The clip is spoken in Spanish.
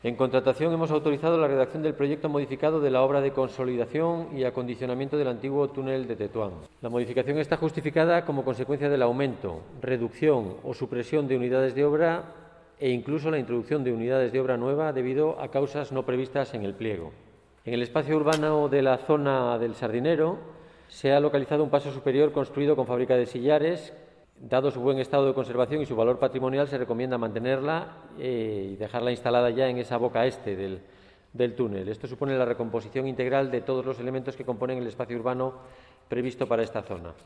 En contratación hemos autorizado la redacción del proyecto modificado de la obra de consolidación y acondicionamiento del antiguo túnel de Tetuán. La modificación está justificada como consecuencia del aumento, reducción o supresión de unidades de obra e incluso la introducción de unidades de obra nueva debido a causas no previstas en el pliego. En el espacio urbano de la zona del Sardinero se ha localizado un paso superior construido con fábrica de sillares. Dado su buen estado de conservación y su valor patrimonial, se recomienda mantenerla y dejarla instalada ya en esa boca este del túnel. Esto supone la recomposición integral de todos los elementos que componen el espacio urbano previsto para esta zona.